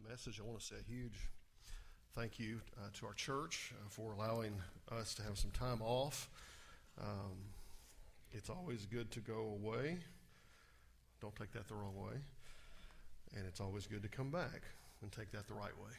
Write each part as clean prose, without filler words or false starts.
message, I want to say a huge thank you to our church for allowing us to have some time off. It's always good to go away. Don't take that the wrong way. And it's always good to come back and take that the right way.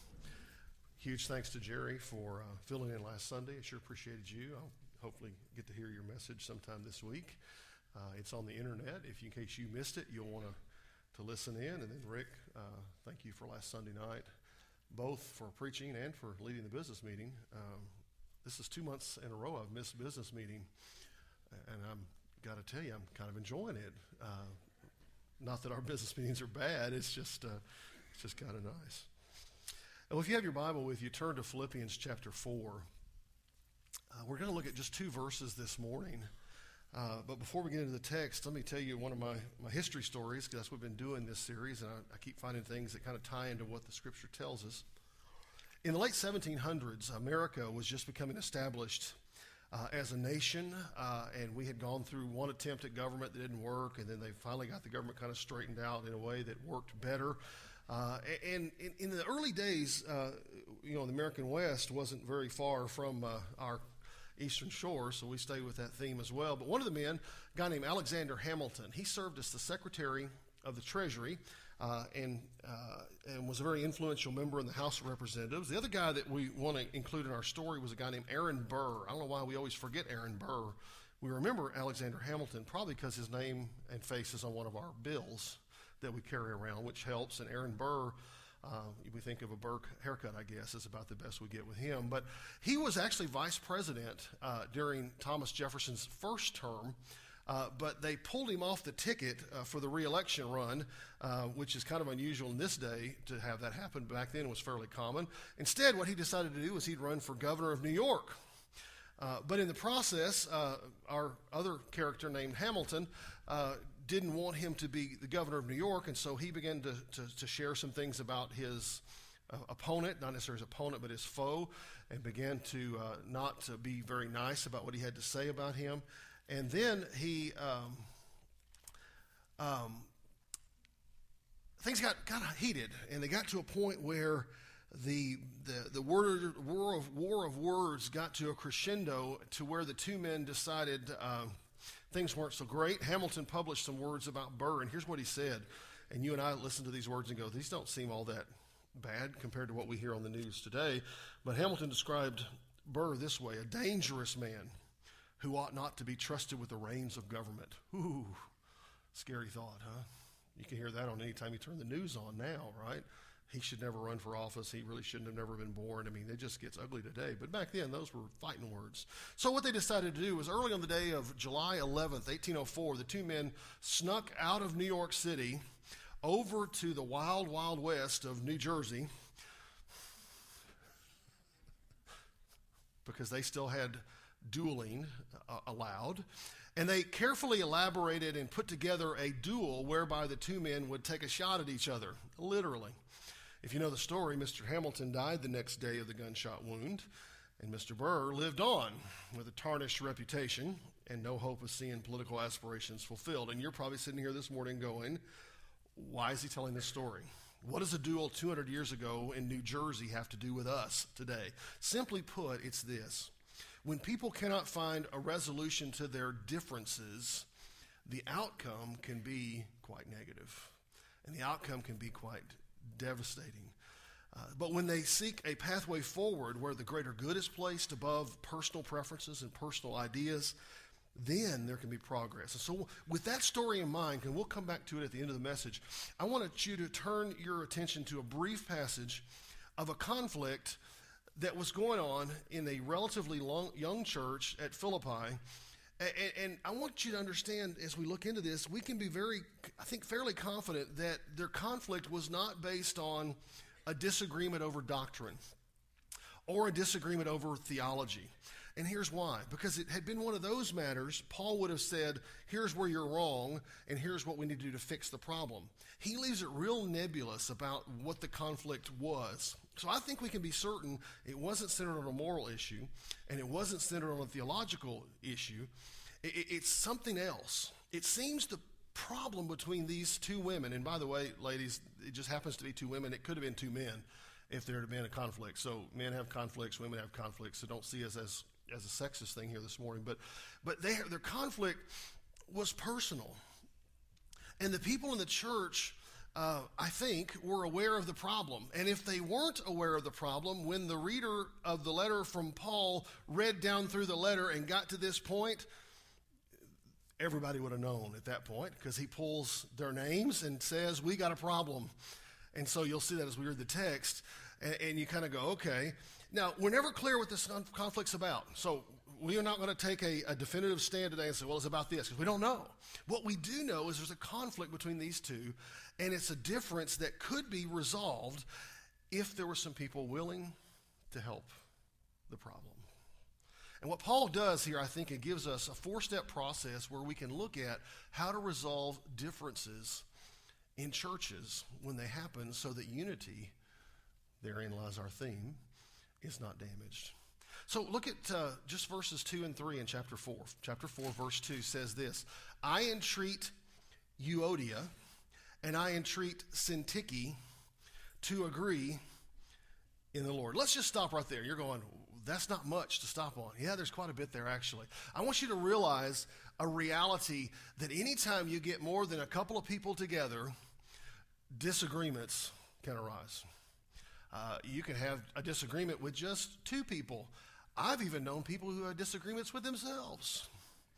Huge thanks to Jerry for filling in last Sunday. I sure appreciated you. I'll hopefully get to hear your message sometime this week. It's on the internet. In case you missed it, you'll want to listen in. And then Rick, thank you for last Sunday night, both for preaching and for leading the business meeting. This is 2 months in a row I've missed business meeting, and I'm got to tell you, I'm kind of enjoying it. Not that our business meetings are bad. It's just kind of nice. Well, if you have your Bible with you, turn to Philippians chapter 4. We're going to look at just 2 verses this morning. But before we get into the text, let me tell you one of my history stories, because that's what we've been doing this series, and I keep finding things that kind of tie into what the Scripture tells us. In the late 1700s, America was just becoming established as a nation, and we had gone through one attempt at government that didn't work, and then they finally got the government kind of straightened out in a way that worked better. And in the early days, the American West wasn't very far from our Eastern Shore, so we stayed with that theme as well. But one of the men, a guy named Alexander Hamilton, he served as the Secretary of the Treasury and was a very influential member in the House of Representatives. The other guy that we want to include in our story was a guy named Aaron Burr. I don't know why we always forget Aaron Burr. We remember Alexander Hamilton probably because his name and face is on one of our bills that we carry around, which helps. And Aaron Burr, we think of a Burke haircut, I guess, is about the best we get with him. But he was actually vice president during Thomas Jefferson's first term, but they pulled him off the ticket for the re-election run, which is kind of unusual in this day to have that happen. Back then it was fairly common. Instead, what he decided to do was he'd run for governor of New York. But in the process, our other character named Hamilton didn't want him to be the governor of New York, and so he began to share some things about his opponent, not necessarily his opponent, but his foe, and began to not be very nice about what he had to say about him. And then he things got kind of heated, and they got to a point where the war of words got to a crescendo to where the two men decided things weren't so great. Hamilton published some words about Burr, and here's what he said. And you and I listen to these words and go, these don't seem all that bad compared to what we hear on the news today. But Hamilton described Burr this way: a dangerous man who ought not to be trusted with the reins of government. Ooh, scary thought, huh? You can hear that on any time you turn the news on now, right? He should never run for office. He really shouldn't have never been born. I mean, it just gets ugly today. But back then, those were fighting words. So what they decided to do was early on the day of July 11th, 1804, the two men snuck out of New York City over to the wild, wild west of New Jersey because they still had dueling allowed. And they carefully elaborated and put together a duel whereby the two men would take a shot at each other, literally. If you know the story, Mr. Hamilton died the next day of the gunshot wound, and Mr. Burr lived on with a tarnished reputation and no hope of seeing political aspirations fulfilled. And you're probably sitting here this morning going, why is he telling this story? What does a duel 200 years ago in New Jersey have to do with us today? Simply put, it's this. When people cannot find a resolution to their differences, the outcome can be quite negative, and the outcome can be quite devastating. But when they seek a pathway forward where the greater good is placed above personal preferences and personal ideas, then there can be progress. And so with that story in mind, and we'll come back to it at the end of the message, I want you to turn your attention to a brief passage of a conflict that was going on in a relatively young church at Philippi. And I want you to understand, as we look into this, we can be fairly confident that their conflict was not based on a disagreement over doctrine or a disagreement over theology. And here's why. Because it had been one of those matters, Paul would have said, here's where you're wrong, and here's what we need to do to fix the problem. He leaves it real nebulous about what the conflict was. So I think we can be certain it wasn't centered on a moral issue, and it wasn't centered on a theological issue. It's something else. It seems the problem between these two women. And by the way, ladies, it just happens to be two women. It could have been two men if there had been a conflict. So men have conflicts, women have conflicts. So don't see us as a sexist thing here this morning. But their conflict was personal. And the people in the church, I think, were aware of the problem. And if they weren't aware of the problem, when the reader of the letter from Paul read down through the letter and got to this point, everybody would have known at that point, because he pulls their names and says, we got a problem. And so you'll see that as we read the text, and you kind of go, okay. Now, we're never clear what this conflict's about. So we are not going to take a definitive stand today and say, well, it's about this, because we don't know. What we do know is there's a conflict between these two, and it's a difference that could be resolved if there were some people willing to help the problem. And what Paul does here, I think, it gives us a 4-step process where we can look at how to resolve differences in churches when they happen so that unity, therein lies our theme, is not damaged. So look at just verses 2 and 3 in chapter 4. Chapter 4, verse 2 says this, I entreat Euodia and I entreat Syntyche to agree in the Lord. Let's just stop right there. You're going, that's not much to stop on. Yeah, there's quite a bit there, actually. I want you to realize a reality that anytime you get more than a couple of people together, disagreements can arise. You can have a disagreement with just two people. I've even known people who had disagreements with themselves.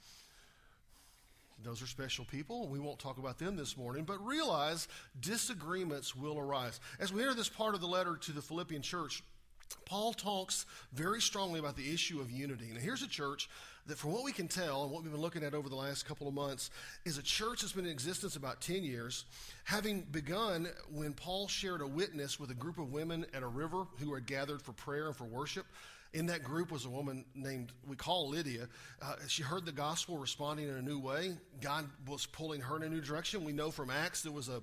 Those are special people. We won't talk about them this morning, but realize disagreements will arise. As we enter this part of the letter to the Philippian church, Paul talks very strongly about the issue of unity. Now, here's a church that, from what we can tell and what we've been looking at over the last couple of months, is a church that's been in existence about 10 years, having begun when Paul shared a witness with a group of women at a river who had gathered for prayer and for worship. In that group was a woman named, we call Lydia. She heard the gospel, responding in a new way. God was pulling her in a new direction. We know from Acts there was a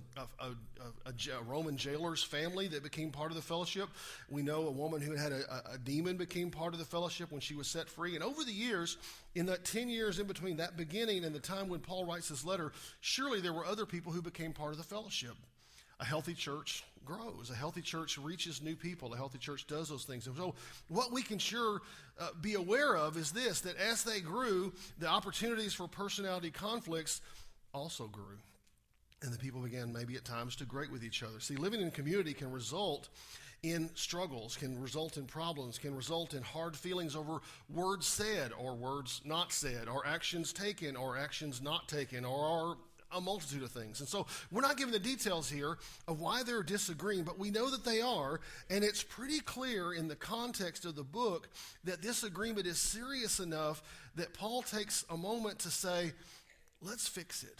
Roman jailer's family that became part of the fellowship. We know a woman who had a demon became part of the fellowship when she was set free. And over the years, in that 10 years in between that beginning and the time when Paul writes this letter, surely there were other people who became part of the fellowship. A healthy church grows. A healthy church reaches new people. A healthy church does those things. And so what we can sure be aware of is this, that as they grew, the opportunities for personality conflicts also grew. And the people began maybe at times to grate with each other. See, living in community can result in struggles, can result in problems, can result in hard feelings over words said or words not said, or actions taken or actions not taken, or a multitude of things. And so we're not given the details here of why they're disagreeing, but we know that they are, and it's pretty clear in the context of the book that this agreement is serious enough that Paul takes a moment to say, let's fix it.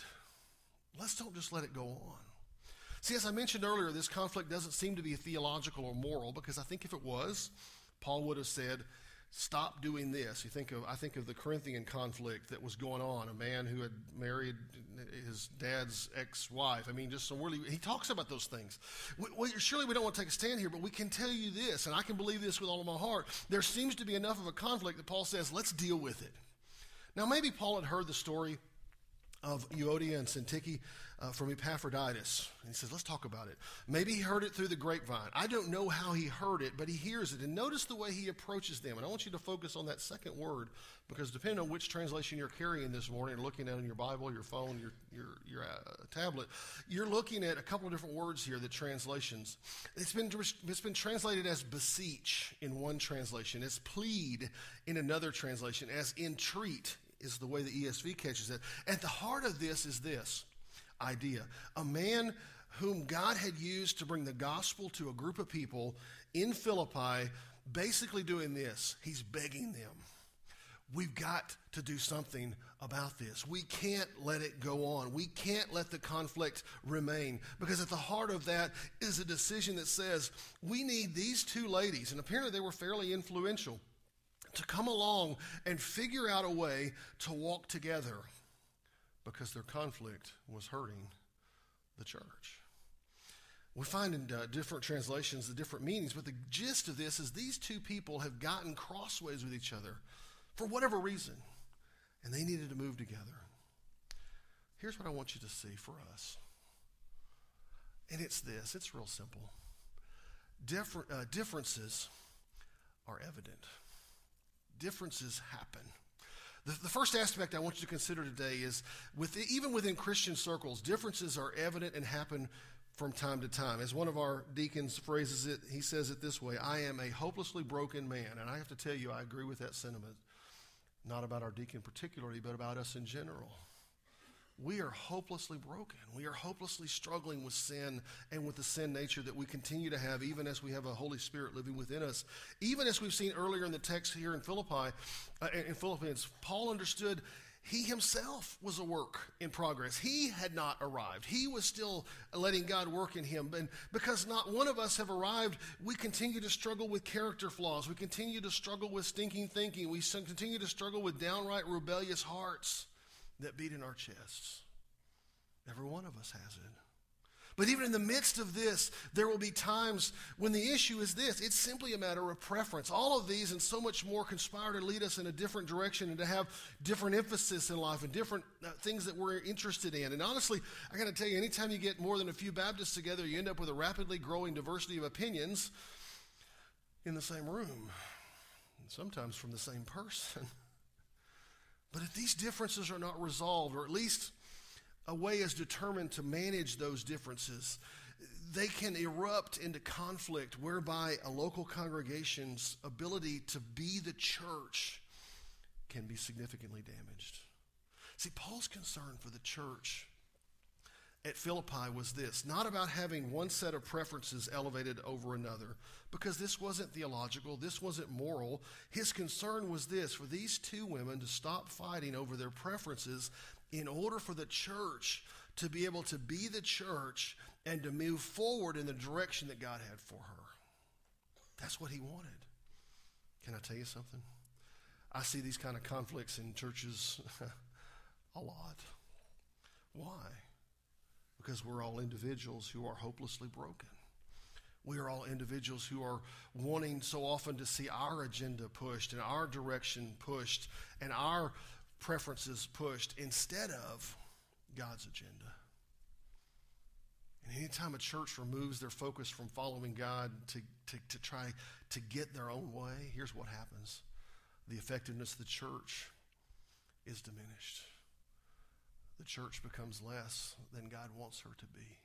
Let's don't just let it go on. See, as I mentioned earlier, this conflict doesn't seem to be theological or moral, because I think if it was, Paul would have said, stop doing this. I think of the Corinthian conflict that was going on. A man who had married his dad's ex-wife. I mean, just some really, he talks about those things. Surely we don't want to take a stand here, but we can tell you this, and I can believe this with all of my heart. There seems to be enough of a conflict that Paul says, let's deal with it. Now, maybe Paul had heard the story of Euodia and Syntyche from Epaphroditus. And he says, let's talk about it. Maybe he heard it through the grapevine. I don't know how he heard it, but he hears it. And notice the way he approaches them. And I want you to focus on that second word, because depending on which translation you're carrying this morning, or looking at in your Bible, your phone, your tablet, you're looking at a couple of different words here, the translations. It's been translated as beseech in one translation, as plead in another translation, as entreat is the way the ESV catches it. At the heart of this is this idea. A man whom God had used to bring the gospel to a group of people in Philippi, basically doing this. He's begging them. We've got to do something about this. We can't let it go on. We can't let the conflict remain, because at the heart of that is a decision that says we need these two ladies, and apparently they were fairly influential, to come along and figure out a way to walk together, because their conflict was hurting the church. We find in different translations the different meanings, but the gist of this is these two people have gotten crossways with each other for whatever reason, and they needed to move together. here's what I want you to see for us. And it's this. It's real simple. Differences are evident. Differences happen. The first aspect I want you to consider today is, even within Christian circles, differences are evident and happen from time to time. As one of our deacons phrases it, he says it this way: I am a hopelessly broken man. And I have to tell you, I agree with that sentiment. Not about our deacon particularly, but about us in general. We are hopelessly broken. We are hopelessly struggling with sin and with the sin nature that we continue to have, even as we have a Holy Spirit living within us. Even as we've seen earlier in the text here in Philippians, Paul understood he himself was a work in progress. He had not arrived. He was still letting God work in him. And because not one of us have arrived, we continue to struggle with character flaws. We continue to struggle with stinking thinking. We continue to struggle with downright rebellious hearts that beat in our chests. Every one of us has it. But even in the midst of this, there will be times when the issue is this: it's simply a matter of preference. All of these and so much more conspire to lead us in a different direction and to have different emphasis in life and different things that we're interested in. And honestly, I got to tell you, anytime you get more than a few Baptists together, you end up with a rapidly growing diversity of opinions in the same room, and sometimes from the same person. But if these differences are not resolved, or at least a way is determined to manage those differences, they can erupt into conflict whereby a local congregation's ability to be the church can be significantly damaged. See, Paul's concern for the church at Philippi was this: not about having one set of preferences elevated over another, because this wasn't theological, this wasn't moral. His concern was this: for these two women to stop fighting over their preferences in order for the church to be able to be the church and to move forward in the direction that God had for her. That's what he wanted. Can I tell you something? I see these kind of conflicts in churches a lot. Why? Because we're all individuals who are hopelessly broken. We are all individuals who are wanting so often to see our agenda pushed and our direction pushed and our preferences pushed instead of God's agenda. And anytime a church removes their focus from following God to try to get their own way, here's what happens. The effectiveness of the church is diminished. The church becomes less than God wants her to be.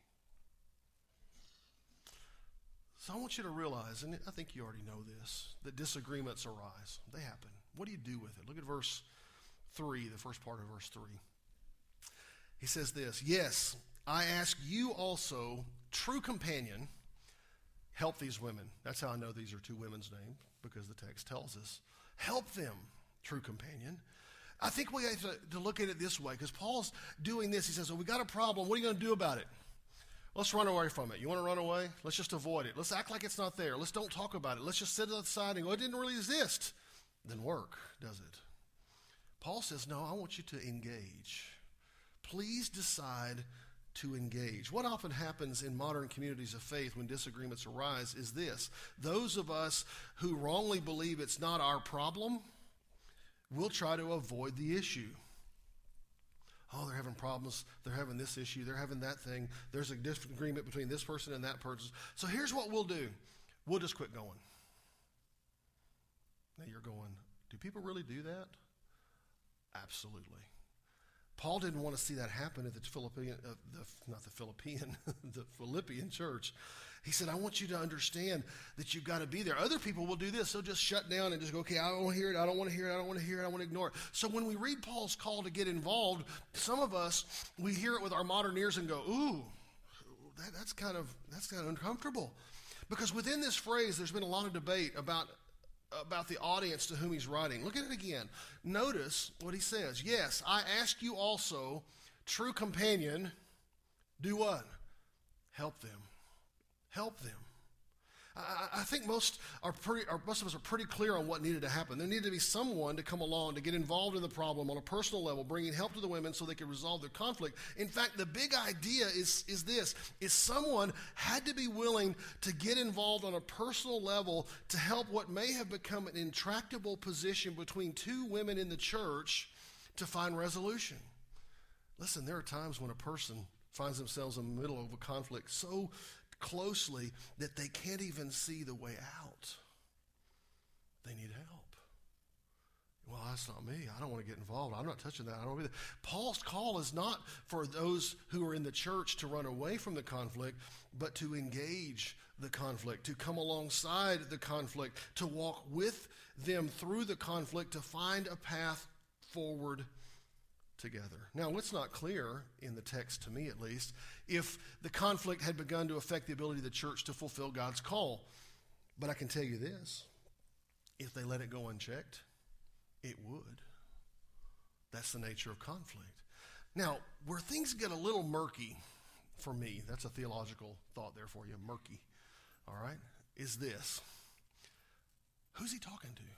So I want you to realize, and I think you already know this, that disagreements arise. They happen. What do you do with it? Look at verse 3, the first part of verse 3. He says this: yes, I ask you also, true companion, help these women. That's how I know these are two women's names, because the text tells us. Help them, true companion. I think we have to look at it this way, because Paul's doing this. He says, well, we got a problem. What are you going to do about it? Let's run away from it. You want to run away? Let's just avoid it. Let's act like it's not there. Let's don't talk about it. Let's just sit aside and go, it didn't really exist. Then work, does it? Paul says, no, I want you to engage. Please decide to engage. What often happens in modern communities of faith when disagreements arise is this: those of us who wrongly believe it's not our problem, we'll try to avoid the issue. Oh, they're having problems. They're having this issue. They're having that thing. There's a disagreement between this person and that person. So here's what we'll do. We'll just quit going. Now you're going, do people really do that? Absolutely. Paul didn't want to see that happen at the Philippian church. He said, I want you to understand that you've got to be there. Other people will do this. They'll just shut down and just go, okay, I don't want to hear it. I don't want to hear it. I don't want to hear it. I want to ignore it. So when we read Paul's call to get involved, some of us, we hear it with our modern ears and go, ooh, that's kind of uncomfortable. Because within this phrase, there's been a lot of debate about the audience to whom he's writing. Look at it again. Notice what he says. Yes, I ask you also, true companion, do what? Help them. Help them. I think most of us are pretty clear on what needed to happen. There needed to be someone to come along to get involved in the problem on a personal level, bringing help to the women so they could resolve their conflict. In fact, the big idea is someone had to be willing to get involved on a personal level to help what may have become an intractable position between two women in the church to find resolution. Listen, there are times when a person finds themselves in the middle of a conflict so closely that they can't even see the way out. They need help. Well, that's not me. I don't want to get involved. I'm not touching that. I don't want to be there. Paul's call is not for those who are in the church to run away from the conflict, but to engage the conflict, to come alongside the conflict, to walk with them through the conflict, to find a path forward together. Now, it's not clear in the text, to me at least, if the conflict had begun to affect the ability of the church to fulfill God's call. But I can tell you this, if they let it go unchecked, it would. That's the nature of conflict. Now, where things get a little murky for me, that's a theological thought there for you, murky, all right, is this. Who's he talking to?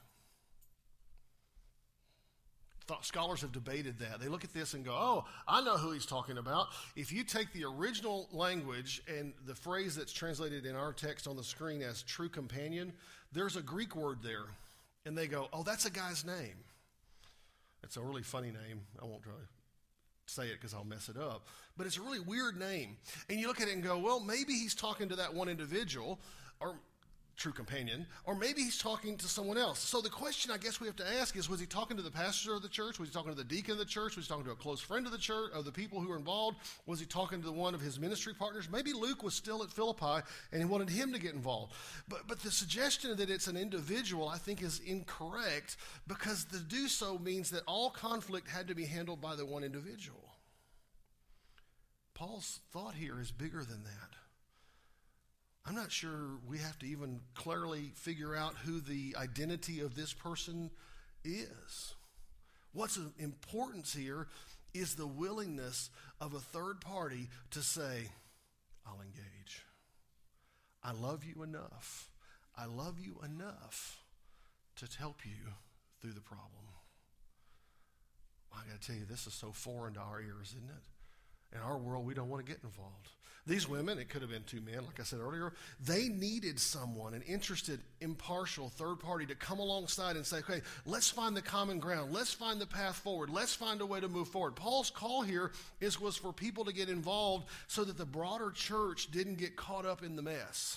Scholars have debated that. They look at this and go, oh, I know who he's talking about. If you take the original language and the phrase that's translated in our text on the screen as true companion, there's a Greek word there. And they go, oh, that's a guy's name. It's a really funny name. I won't try to say it because I'll mess it up. But it's a really weird name. And you look at it and go, well, maybe he's talking to that one individual, or true companion, or maybe he's talking to someone else. So the question I guess we have to ask is, was he talking to the pastor of the church? Was he talking to the deacon of the church? Was he talking to a close friend of the church, of the people who were involved? Was he talking to one of his ministry partners? Maybe Luke was still at Philippi and he wanted him to get involved. But the suggestion that it's an individual, I think, is incorrect, because to do so means that all conflict had to be handled by the one individual. Paul's thought here is bigger than that. I'm not sure we have to even clearly figure out who the identity of this person is. What's of importance here is the willingness of a third party to say, I'll engage. I love you enough. I love you enough to help you through the problem. Well, I got to tell you, this is so foreign to our ears, isn't it? In our world, we don't want to get involved. These women, it could have been two men, like I said earlier, they needed someone, an interested, impartial third party to come alongside and say, okay, let's find the common ground. Let's find the path forward. Let's find a way to move forward. Paul's call here was for people to get involved so that the broader church didn't get caught up in the mess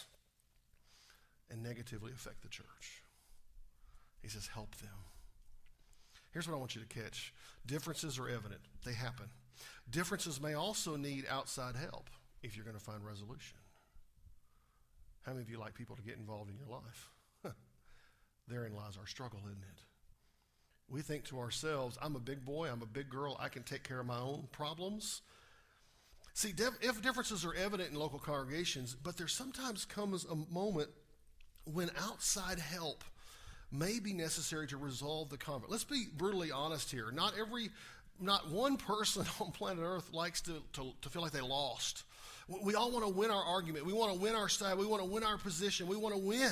and negatively affect the church. He says, help them. Here's what I want you to catch. Differences are evident. They happen. Differences may also need outside help if you're going to find resolution. How many of you like people to get involved in your life? Therein lies our struggle, isn't it? We think to ourselves, I'm a big boy, I'm a big girl, I can take care of my own problems. See, if differences are evident in local congregations, but there sometimes comes a moment when outside help may be necessary to resolve the conflict. Let's be brutally honest here. Not one person on planet Earth likes to feel like they lost. We all want to win our argument. We want to win our side. We want to win our position. We want to win.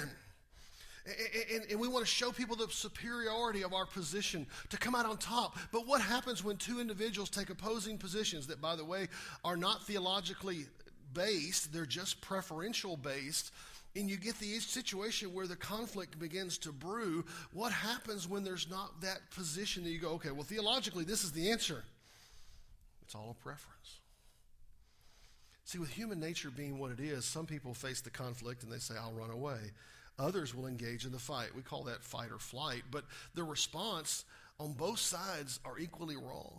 And we want to show people the superiority of our position to come out on top. But what happens when two individuals take opposing positions that, by the way, are not theologically based, they're just preferential based, and you get the situation where the conflict begins to brew? What happens when there's not that position that you go, okay, well, theologically, this is the answer? It's all a preference. See, with human nature being what it is, some people face the conflict and they say, I'll run away. Others will engage in the fight. We call that fight or flight. But the response on both sides are equally wrong.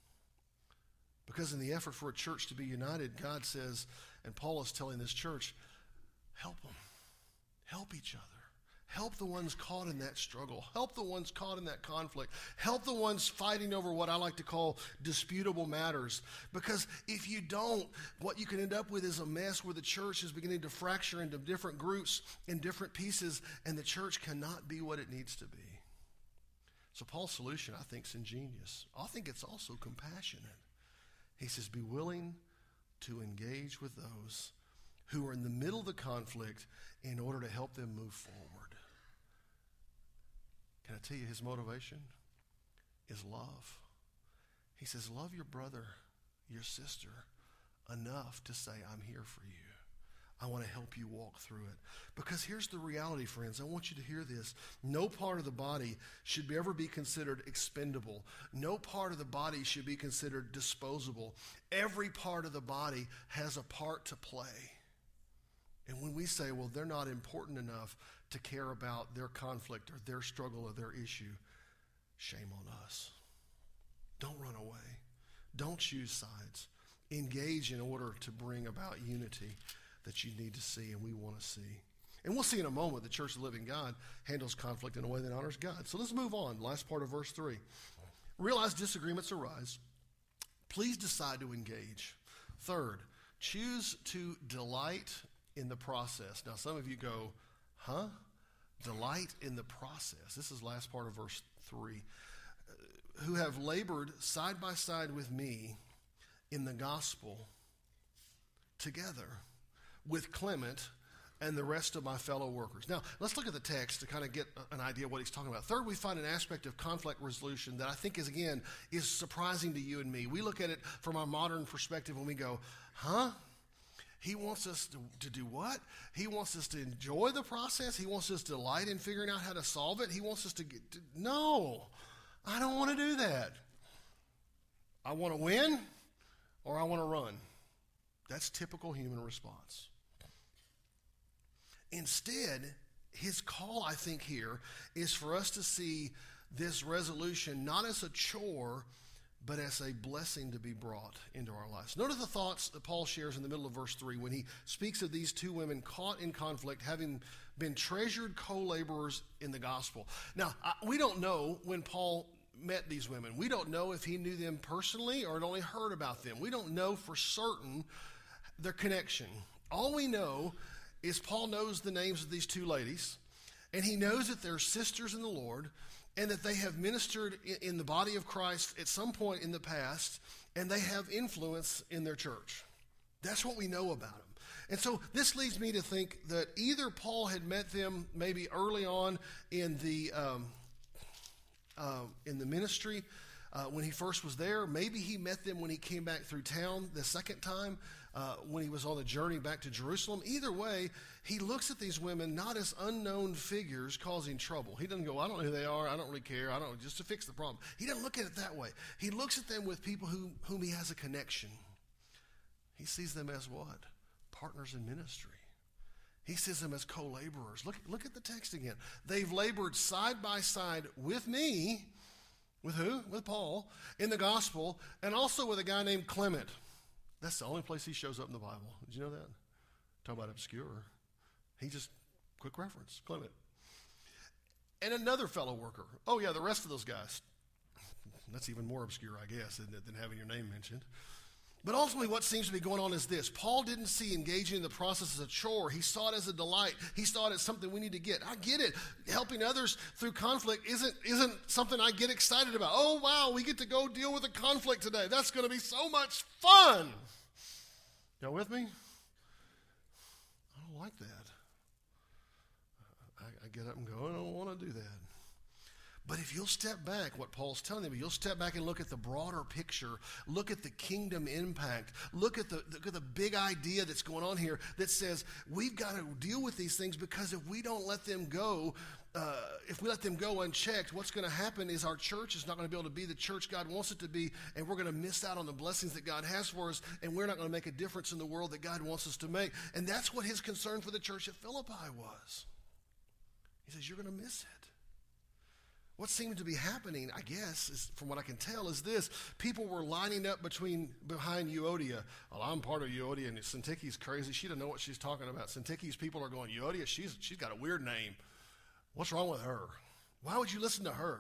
Because in the effort for a church to be united, God says, and Paul is telling this church, help them. Help each other. Help the ones caught in that struggle. Help the ones caught in that conflict. Help the ones fighting over what I like to call disputable matters. Because if you don't, what you can end up with is a mess where the church is beginning to fracture into different groups and different pieces, and the church cannot be what it needs to be. So Paul's solution, I think, is ingenious. I think it's also compassionate. He says, be willing to engage with those who are in the middle of the conflict in order to help them move forward. Can I tell you his motivation is love? He says, love your brother, your sister, enough to say, I'm here for you. I want to help you walk through it. Because here's the reality, friends. I want you to hear this. No part of the body should ever be considered expendable. No part of the body should be considered disposable. Every part of the body has a part to play. And when we say, well, they're not important enough to care about their conflict or their struggle or their issue, shame on us. Don't run away. Don't choose sides. Engage in order to bring about unity that you need to see and we want to see. And we'll see in a moment the Church of the Living God handles conflict in a way that honors God. So let's move on. Last part of verse 3. Realize disagreements arise. Please decide to engage. Third, choose to delight in the process. Now, some of you go, huh? Delight in the process. This is last part of verse 3. Who have labored side by side with me in the gospel together with Clement and the rest of my fellow workers. Now, let's look at the text to kind of get an idea of what he's talking about. Third, we find an aspect of conflict resolution that I think is surprising to you and me. We look at it from our modern perspective and we go, huh? He wants us to do what? He wants us to enjoy the process. He wants us to delight in figuring out how to solve it. He wants us to no, I don't want to do that. I want to win or I want to run. That's typical human response. Instead, his call, I think, here is for us to see this resolution not as a chore, but as a blessing to be brought into our lives. Notice the thoughts that Paul shares in the middle of verse 3 when he speaks of these two women caught in conflict, having been treasured co-laborers in the gospel. Now, we don't know when Paul met these women. We don't know if he knew them personally or had only heard about them. We don't know for certain their connection. All we know is Paul knows the names of these two ladies, and he knows that they're sisters in the Lord, and that they have ministered in the body of Christ at some point in the past, and they have influence in their church. That's what we know about them. And so this leads me to think that either Paul had met them maybe early on in the ministry when he first was there. Maybe he met them when he came back through town the second time, when he was on the journey back to Jerusalem. Either way, he looks at these women not as unknown figures causing trouble. He doesn't go, I don't know who they are, I don't really care, I don't, just to fix the problem. He doesn't look at it that way. He looks at them with people whom he has a connection. He sees them as what? Partners in ministry. He sees them as co-laborers. Look at the text again. They've labored side by side with me. With who? With Paul in the gospel, and also with a guy named Clement. That's the only place he shows up in the Bible. Did you know that? Talk about obscure. He just, quick reference, Clement. And another fellow worker. Oh yeah, the rest of those guys. That's even more obscure, I guess, isn't it, than having your name mentioned. But ultimately what seems to be going on is this. Paul didn't see engaging in the process as a chore. He saw it as a delight. He saw it as something we need to get. I get it. Helping others through conflict isn't something I get excited about. Oh, wow, we get to go deal with a conflict today. That's going to be so much fun. Y'all with me? I don't like that. I get up and go, I don't want to do that. But if you'll step back, what Paul's telling them, you'll step back and look at the broader picture, look at the kingdom impact, look at the big idea that's going on here that says we've got to deal with these things, because if we don't let them go, if we let them go unchecked, what's going to happen is our church is not going to be able to be the church God wants it to be, and we're going to miss out on the blessings that God has for us, and we're not going to make a difference in the world that God wants us to make. And that's what his concern for the church at Philippi was. He says, you're going to miss it. What seemed to be happening, I guess, is, from what I can tell, is this. People were lining up behind Euodia. Well, I'm part of Euodia, and Syntyche's crazy. She doesn't know what she's talking about. Syntyche's people are going, Euodia, she's got a weird name. What's wrong with her? Why would you listen to her?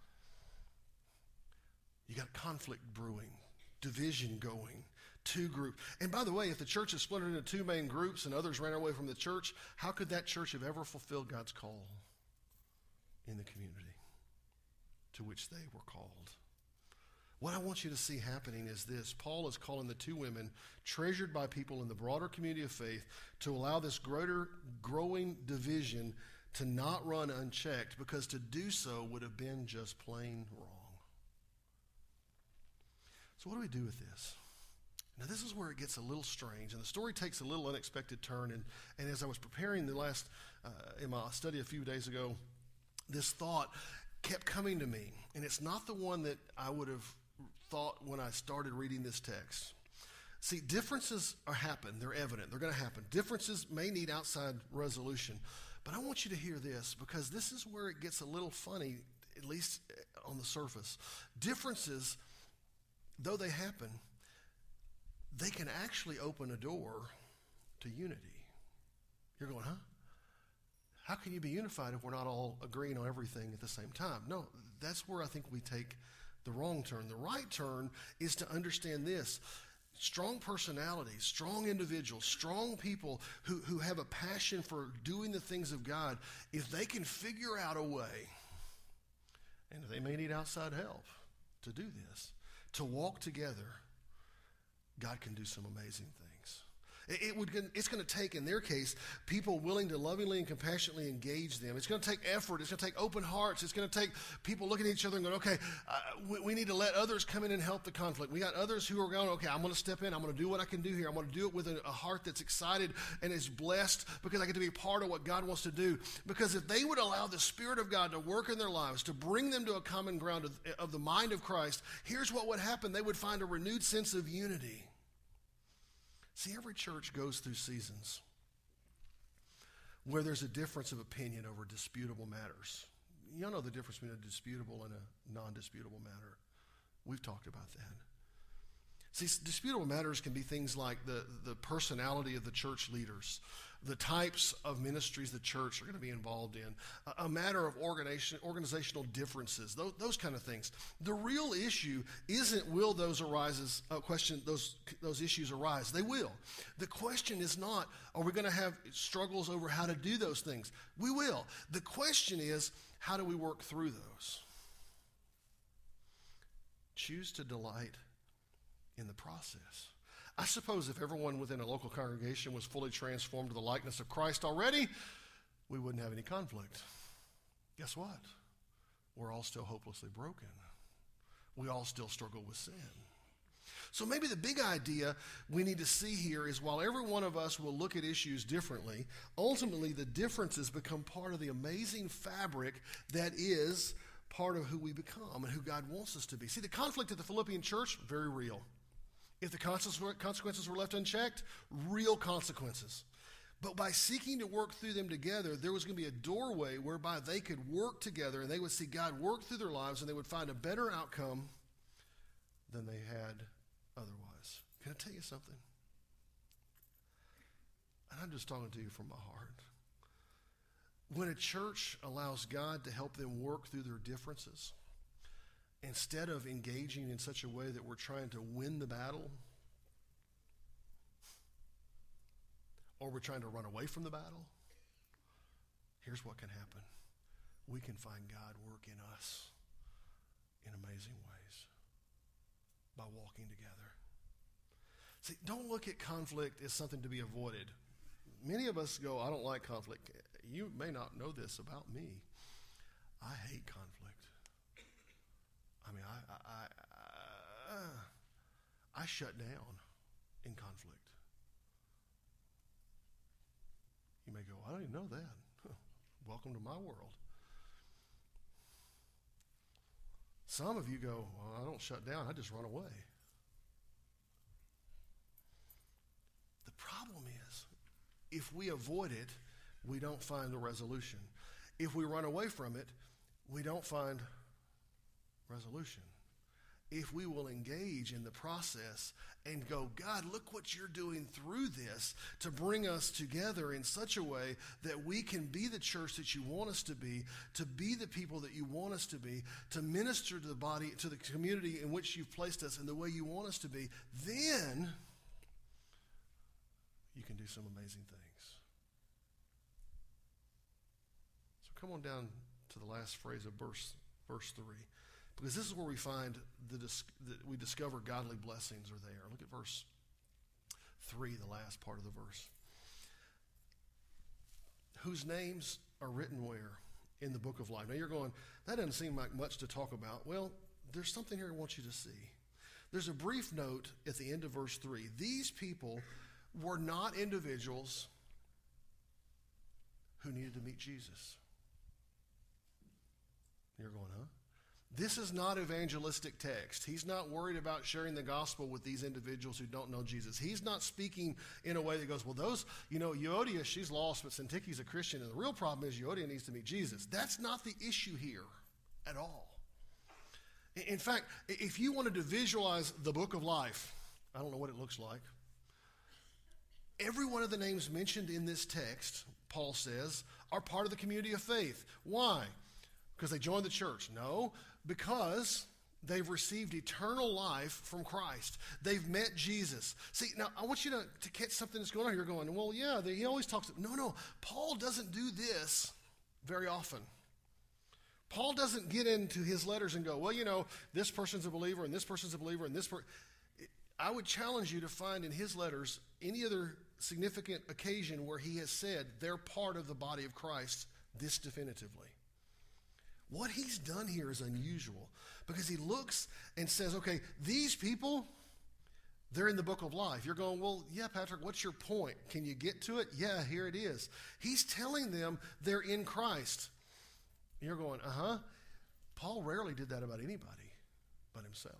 You got conflict brewing, division going, two groups. And by the way, if the church is split into two main groups and others ran away from the church, how could that church have ever fulfilled God's call in the community to which they were called? What I want you to see happening is this. Paul is calling the two women, treasured by people in the broader community of faith, to allow this greater growing division to not run unchecked, because to do so would have been just plain wrong. So what do we do with this? Now, this is where it gets a little strange, and the story takes a little unexpected turn. And as I was preparing in my study a few days ago, this thought kept coming to me. And it's not the one that I would have thought when I started reading this text. See, differences happen. They're evident. They're going to happen. Differences may need outside resolution. But I want you to hear this, because this is where it gets a little funny, at least on the surface. Differences, though they happen, they can actually open a door to unity. You're going, huh? How can you be unified if we're not all agreeing on everything at the same time? No, that's where I think we take the wrong turn. The right turn is to understand this. Strong personalities, strong individuals, strong people who have a passion for doing the things of God, if they can figure out a way, and they may need outside help to do this, to walk together, God can do some amazing things. It's going to take, in their case, people willing to lovingly and compassionately engage them. It's going to take effort. It's going to take open hearts. It's going to take people looking at each other and going, okay, we need to let others come in and help the conflict. We got others who are going, okay, I'm going to step in. I'm going to do what I can do here. I'm going to do it with a heart that's excited and is blessed because I get to be a part of what God wants to do. Because if they would allow the Spirit of God to work in their lives, to bring them to a common ground of the mind of Christ, here's what would happen. They would find a renewed sense of unity. See, every church goes through seasons where there's a difference of opinion over disputable matters. Y'all know the difference between a disputable and a non-disputable matter. We've talked about that. See, disputable matters can be things like the personality of the church leaders, the types of ministries the church are going to be involved in, a matter of organizational differences, those kind of things. The real issue isn't will those issues arise. They will. The question is not, are we going to have struggles over how to do those things? We will. The question is, how do we work through those? Choose to delight in the process. I suppose if everyone within a local congregation was fully transformed to the likeness of Christ already, we wouldn't have any conflict. Guess what? We're all still hopelessly broken. We all still struggle with sin. So maybe the big idea we need to see here is while every one of us will look at issues differently, ultimately the differences become part of the amazing fabric that is part of who we become and who God wants us to be. See, the conflict at the Philippian church, very real. If the consequences were left unchecked, real consequences. But by seeking to work through them together, there was going to be a doorway whereby they could work together and they would see God work through their lives and they would find a better outcome than they had otherwise. Can I tell you something? And I'm just talking to you from my heart. When a church allows God to help them work through their differences, instead of engaging in such a way that we're trying to win the battle, or we're trying to run away from the battle, here's what can happen. We can find God work in us in amazing ways by walking together. See, don't look at conflict as something to be avoided. Many of us go, I don't like conflict. You may not know this about me. I hate conflict. I mean, I shut down in conflict. You may go, I don't even know that. Welcome to my world. Some of you go, well, I don't shut down, I just run away. The problem is, if we avoid it, we don't find the resolution. If we run away from it, we don't find resolution. If we will engage in the process and go, God, look what you're doing through this to bring us together in such a way that we can be the church that you want us to be the people that you want us to be, to minister to the body, to the community in which you've placed us in the way you want us to be, then you can do some amazing things. So come on down to the last phrase of verse 3. Because this is where we find that we discover godly blessings are there. Look at verse 3, the last part of the verse. Whose names are written where? In the book of life. Now you're going, that doesn't seem like much to talk about. Well, there's something here I want you to see. There's a brief note at the end of verse 3. These people were not individuals who needed to meet Jesus. You're going, huh? This is not evangelistic text. He's not worried about sharing the gospel with these individuals who don't know Jesus. He's not speaking in a way that goes, well, those, Euodia, she's lost, but Syntyche's a Christian, and the real problem is Euodia needs to meet Jesus. That's not the issue here at all. In fact, if you wanted to visualize the book of life, I don't know what it looks like. Every one of the names mentioned in this text, Paul says, are part of the community of faith. Why? Because they joined the church? No, because they've received eternal life from Christ. They've met Jesus. See, now I want you to catch something that's going on here. You're going, well, yeah, he always talks. No, Paul doesn't do this very often. Paul doesn't get into his letters and go, well, this person's a believer and this person's a believer and this person. I would challenge you to find in his letters any other significant occasion where he has said they're part of the body of Christ this definitively. What he's done here is unusual because he looks and says, okay, these people, they're in the book of life. You're going, well, yeah, Patrick, what's your point? Can you get to it? Yeah, here it is. He's telling them they're in Christ. And you're going, Paul rarely did that about anybody but himself.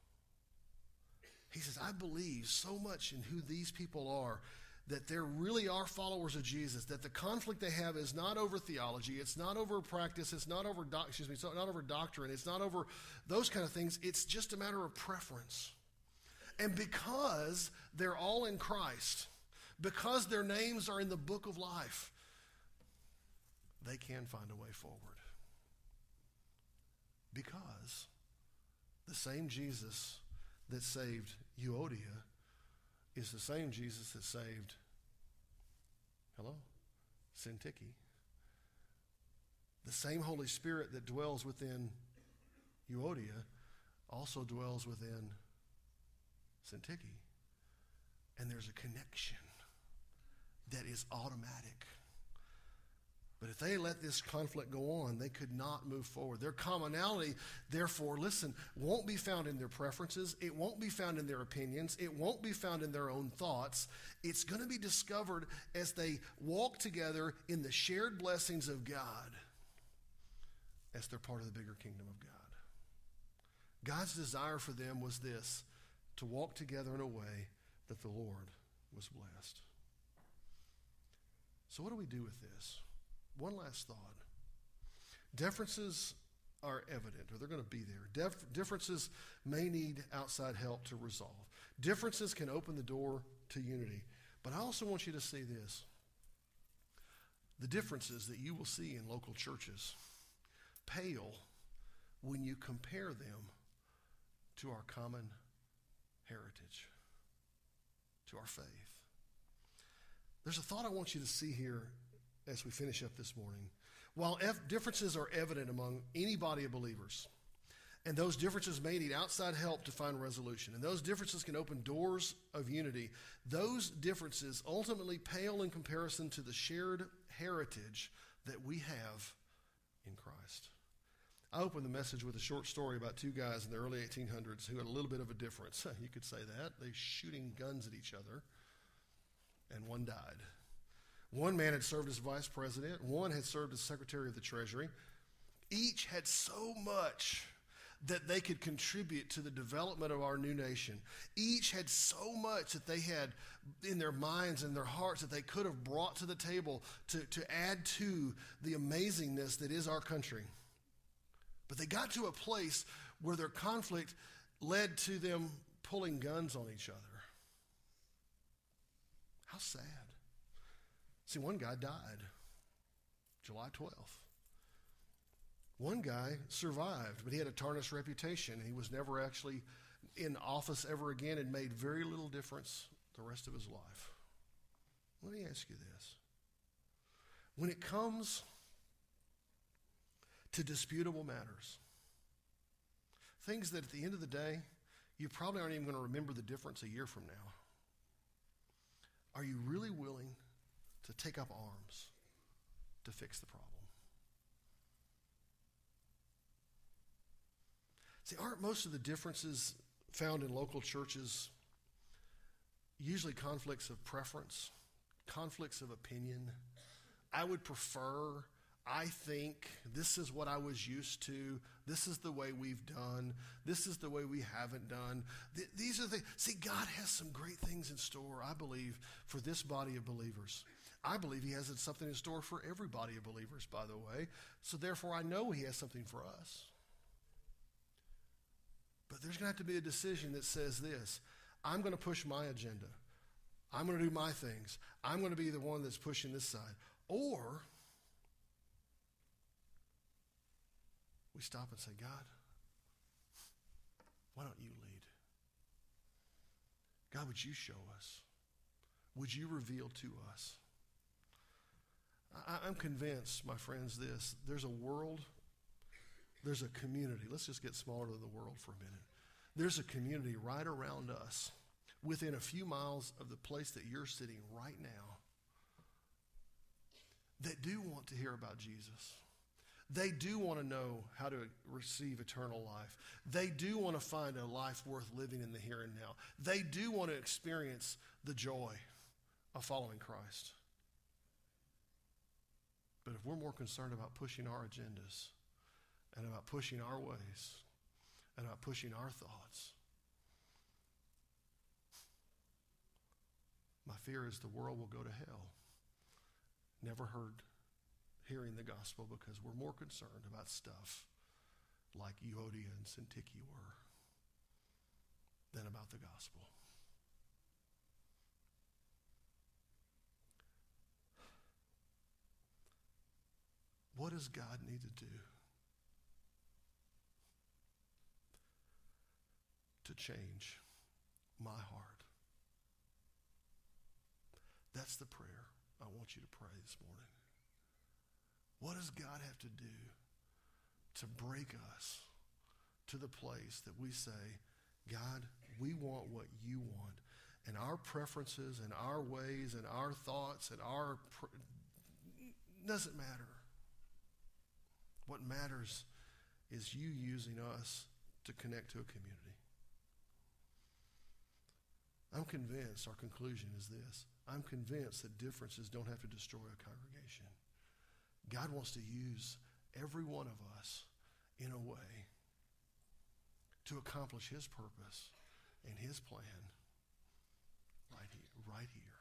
He says, I believe so much in who these people are, that they really are followers of Jesus, that the conflict they have is not over theology, it's not over practice, it's not over not over doctrine, it's not over those kind of things. It's just a matter of preference. And because they're all in Christ, because their names are in the book of life, they can find a way forward. Because the same Jesus that saved Euodia is the same Jesus that saved, Syntyche. The same Holy Spirit that dwells within Euodia also dwells within Syntyche. And there's a connection that is automatic. But if they let this conflict go on, they could not move forward. Their commonality, therefore, won't be found in their preferences. It won't be found in their opinions. It won't be found in their own thoughts. It's going to be discovered as they walk together in the shared blessings of God as they're part of the bigger kingdom of God. God's desire for them was this, to walk together in a way that the Lord was blessed. So what do we do with this? One last thought. Differences are evident, or they're going to be there. Differences may need outside help to resolve. Differences can open the door to unity. But I also want you to see this. The differences that you will see in local churches pale when you compare them to our common heritage, to our faith. There's a thought I want you to see here as we finish up this morning. While differences are evident among any body of believers, and those differences may need outside help to find resolution, and those differences can open doors of unity, those differences ultimately pale in comparison to the shared heritage that we have in Christ. I opened the message with a short story about two guys in the early 1800s who had a little bit of a difference. You could say that. They shooting guns at each other, and one died. One man had served as vice president. One had served as secretary of the Treasury. Each had so much that they could contribute to the development of our new nation. Each had so much that they had in their minds and their hearts that they could have brought to the table to add to the amazingness that is our country. But they got to a place where their conflict led to them pulling guns on each other. How sad. See, one guy died July 12th. One guy survived, but he had a tarnished reputation. He was never actually in office ever again and made very little difference the rest of his life. Let me ask you this. When it comes to disputable matters, things that at the end of the day, you probably aren't even going to remember the difference a year from now, are you really willing to take up arms to fix the problem? See, aren't most of the differences found in local churches, usually conflicts of preference, conflicts of opinion. I would prefer, I think, this is what I was used to, this is the way we've done, this is the way we haven't done. These are the, see, God has some great things in store, I believe, for this body of believers. I believe he has something in store for every body of believers, by the way. So therefore, I know he has something for us. But there's going to have to be a decision that says this: I'm going to push my agenda. I'm going to do my things. I'm going to be the one that's pushing this side. Or we stop and say, God, why don't you lead? God, would you show us? Would you reveal to us? I'm convinced, my friends, there's a world, there's a community. Let's just get smaller than the world for a minute. There's a community right around us, within a few miles of the place that you're sitting right now, that do want to hear about Jesus. They do want to know how to receive eternal life. They do want to find a life worth living in the here and now. They do want to experience the joy of following Christ. But if we're more concerned about pushing our agendas and about pushing our ways and about pushing our thoughts, my fear is the world will go to hell. Never hearing the gospel because we're more concerned about stuff like Euodia and Syntyche were than about the gospel. What does God need to do to change my heart? That's the prayer I want you to pray this morning. What does God have to do to break us to the place that we say, God, we want what you want, and our preferences and our ways and our thoughts and our doesn't matter. What matters is you using us to connect to a community. I'm convinced our conclusion is this. I'm convinced that differences don't have to destroy a congregation. God wants to use every one of us in a way to accomplish his purpose and his plan right here.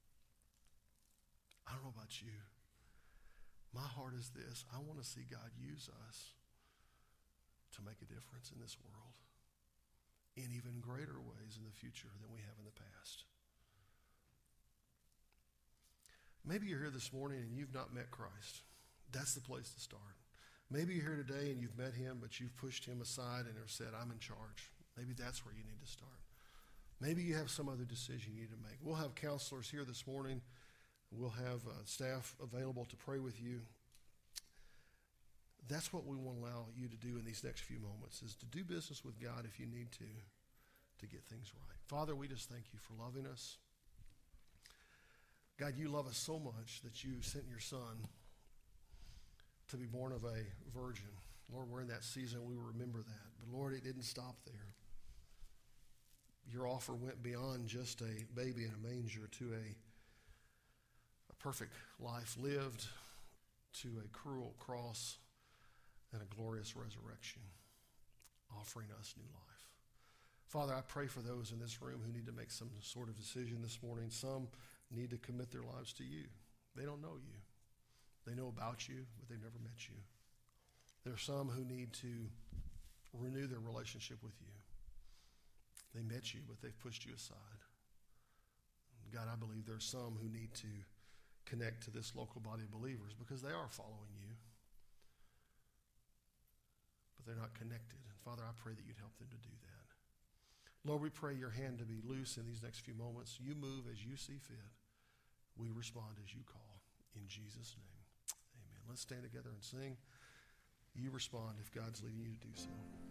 I don't know about you. My heart is this: I want to see God use us to make a difference in this world in even greater ways in the future than we have in the past. Maybe you're here this morning and you've not met Christ. That's the place to start. Maybe you're here today and you've met him, but you've pushed him aside and have said, I'm in charge. Maybe that's where you need to start. Maybe you have some other decision you need to make. We'll have counselors here this morning. We'll have staff available to pray with you. That's what we want to allow you to do in these next few moments, is to do business with God if you need to get things right. Father, we just thank you for loving us. God, you love us so much that you sent your son to be born of a virgin. Lord, we're in that season. We remember that. But Lord, it didn't stop there. Your offer went beyond just a baby in a manger to a perfect life lived, to a cruel cross and a glorious resurrection, offering us new life. Father, I pray for those in this room who need to make some sort of decision this morning. Some need to commit their lives to you. They don't know you. They know about you, but they've never met you. There are some who need to renew their relationship with you. They met you, but they've pushed you aside. God, I believe there's some who need to connect to this local body of believers because they are following you, but they're not connected. And Father, I pray that you'd help them to do that. Lord, we pray your hand to be loose in these next few moments. You move as you see fit. We respond as you call. In Jesus' name, amen. Let's stand together and sing. You respond if God's leading you to do so.